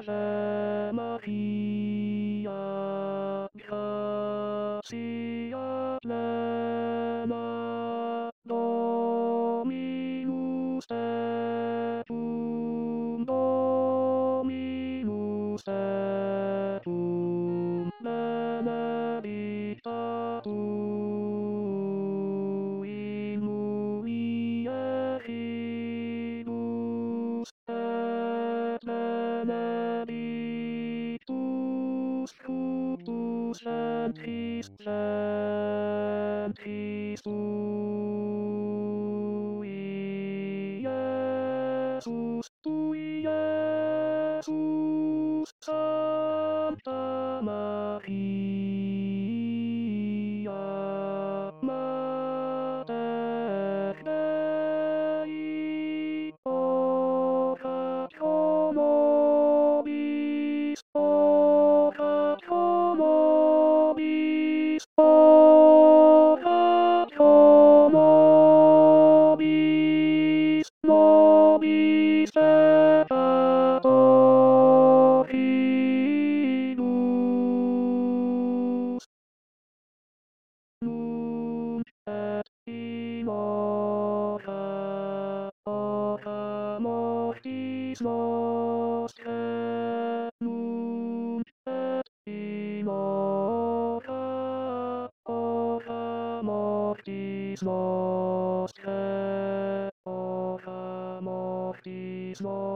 Ave Maria, gratia plena, Dominus tecum, Dominus tecum, benedicta tu in mulieribus, et benedictus fructus ventris tui, Iesus, Sancta Maria, Mater Dei, ora pro nobis, ora pro nobis, ora pro nobis, nobis peccatoribus, nunc et in hora mortis nostrae, nunc et in hora mortis nostrae, hora mortis nostrae.